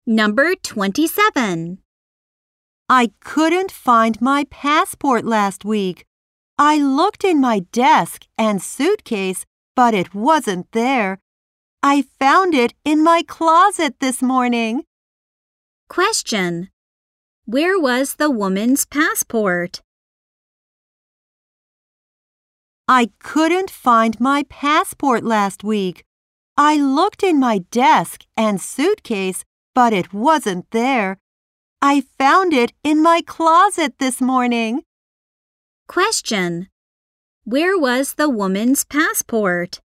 Number 27. I couldn't find my passport last week. I looked in my desk and suitcase, but it wasn't there. I found it in my closet this morning. Question. Where was the woman's passport? I couldn't find my passport last week. I looked in my desk and suitcase, but it wasn't there. I found it in my closet this morning. Question. Where was the woman's passport?